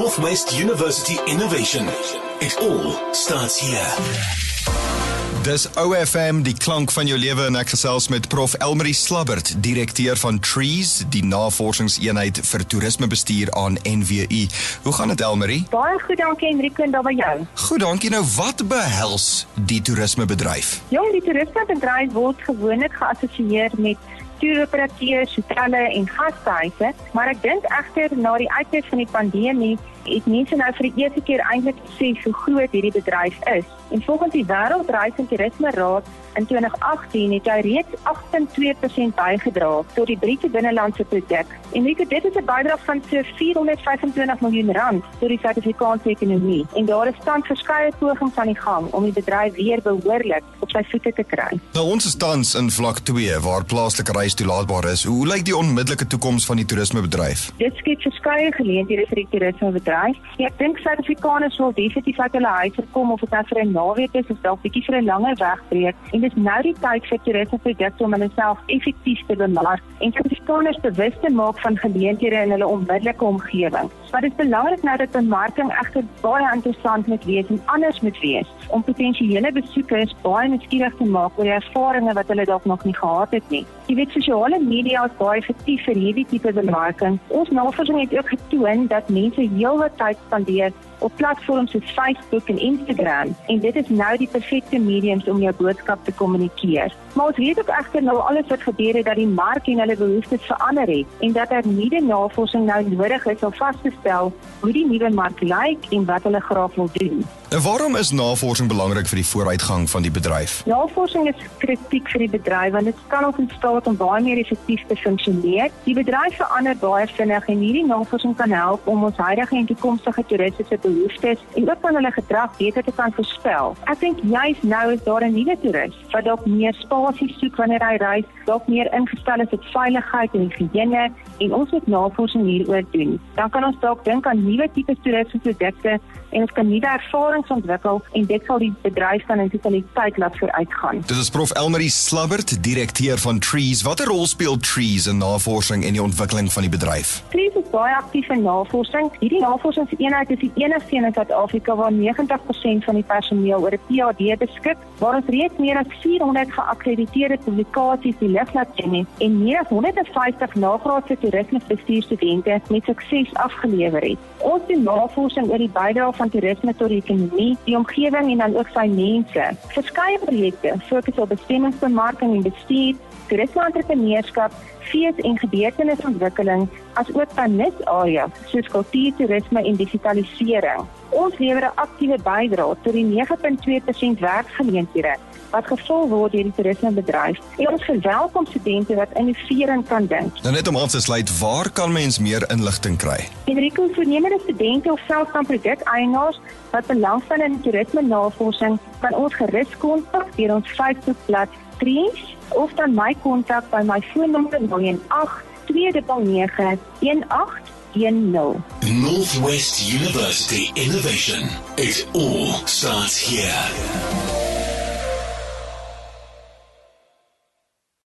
Northwest University Innovation. It all starts here. Dis OFM, die klank van jou lewe, en ek gesels met Prof Elmarie Slabbert, direkteur van Trees, die navorsingseenheid vir toerismebestuur aan NWU. Hoe gaan dit, Elmarie? Baie goed, dankie Enrico, en daar by jou. Goed, dankie. Nou, wat behels die toerismebedryf? Jong, die toerismebedryf word gewoonlik geassosieer met toeroperateurs, hotelle en gastehuise, maar ek dink egter na die uitbreek van die pandemie het mense nou vir die eerste keer eintlik besef hoe groot hierdie bedryf is. En volgens die Wêreldreis en Toerisme Raad in 2018 het hy reeds 8,2% bygedra tot die bruto binnelandse produk. En dit is 'n bydrae van so R425 miljoen tot die Suid-Afrikaanse ekonomie. En daar is tans verskeie pogings aan die gang om die bedryf weer behoorlik op sy voete te kry. Nou, ons is tans in vlak 2 waar plaaslike reis toelaatbaar is. Hoe lyk die onmiddellike toekoms van die toerismebedryf? Dit skep verskeie geleenthede vir die toerismebedryf. Ja, ek dink Suid-Afrikaners wil definitief uit hulle huise kom, of dit nou vir 'n naweek is of dalk bietjie vir 'n langer wegbreek. En dis nou die tyd vir toerismeprodukte om hulle self effektief te bemark en Suid-Afrikaners bewus te maak van geleenthede in hulle onmiddellike omgewing. Maar dit is belangrik nou dat bemarking egter baie interessant moet wees en anders moet wees, om potensiële besoekers baie nuuskierig te maak oor die ervarings wat hulle dalk nog nie gehad het nie. Jy weet, sosiale media is baie effektief vir hierdie tipe bemarking. Ons navorsing het ook getoon dat mense heelwat tyd spandeer op platforms soos Facebook en Instagram, en dit is nou die perfekte mediums om jou boodskap te kommunikeer. Maar ons weet ook egter nou alles wat gebeur het dat die mark en hulle behoeftes verander het, en dat nuwe navorsing nou nodig is om vas te stel hoe die nuwe mark lyk en wat hulle graag wil doen. En waarom is navorsing belangrik vir die vooruitgang van die bedryf? Navorsing is kritiek vir die bedryf, want dit kan ons in staat om baie meer effektief te funksioneer. Die bedryf verander baie vinnig, en hierdie navorsing kan help om ons huidige en toekomstige toeriste se behoeftes en ook van hulle gedrag beter te kan voorspel. Ek dink juist nou is daar 'n nuwe toerist wat dalk meer spasie soek wanneer hy reis, dalk meer ingestel is op veiligheid en higiëne, en ons moet navorsing hieroor doen. Dan kan ons dalk dink aan nuwe tipe toerismeprodukte en ons kan nuwe ervarings ontwikkel, en dit sal die bedryf dan in totaliteit laat vooruitgaan. Dit is Prof Elmarie Slabbert, direkteur van Trees. Watter rol speel Trees in navorsing en die ontwikkeling van die bedryf? Trees is baie aktief in navorsing. Hierdie navorsingseenheid is die enigste in Suid-Afrika waar 90% van die personeel oor 'n PhD beskik, waar ons reeds meer as 400 geakkrediteerde publikasies die lig laat sien het, en meer as 150 nagraadse toerismebestuurstudente met sukses afgelewer het. Ons doen navorsing oor die bydrae van toerisme tot die ekonomie, die omgewing en dan ook sy mense. Verskeie projekte fokus op bestemmingsbemarking en bestuur, toerisme-entrepreneurskap, fees- en gebeurtenisontwikkeling, as ook van nisareas soos kultuurtoerisme en digitalisering. Ons lewer 'n aktiewe bydrae tot die 9,2% werksgeleenthede wat gevul word deur die toerismebedryf, en ons verwelkom studente wat innoverend kan dink. Nou, net om aan te sluit, waar kan mens meer inligting kry? Enrico, voornemende studente of selfs dan produkeienaars wat belangstel in toerisme-navorsing, kan ons gerus kontak deur ons Facebookblad Trees, of dan my kontak by my foonnommer 018 299 1810. Northwest University Innovation. It all starts here.